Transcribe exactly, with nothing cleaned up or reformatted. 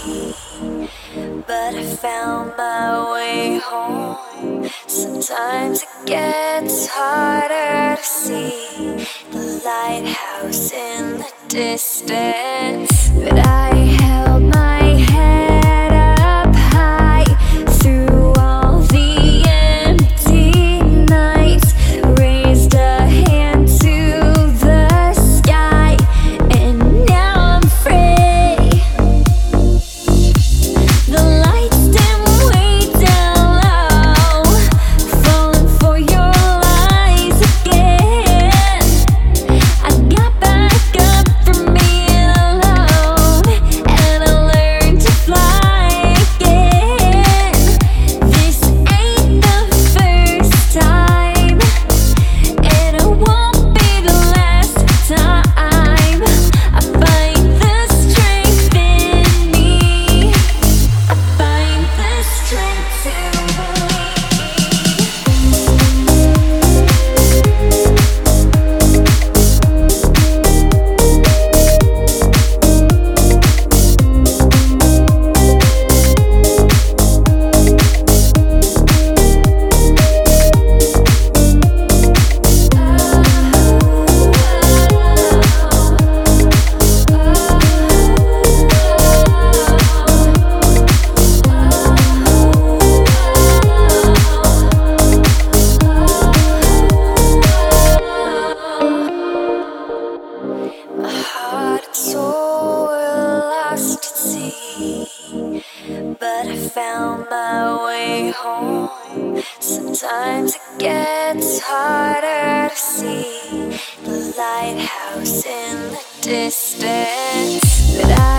but I found my way home. Sometimes it gets harder to see the lighthouse in the distance, but I held my head up high through all the empty nights, raised a hand to the sky, and now I'm free. The lights dim way down low, falling for your lies again. I got back up from being alone, and I learned to fly again. This ain't the first time, and it won't be the last time. I find the strength in me. I find the strength to believe. My heart and soul were lost at sea, but I found my way home. Sometimes it gets harder to see the lighthouse in the distance, but I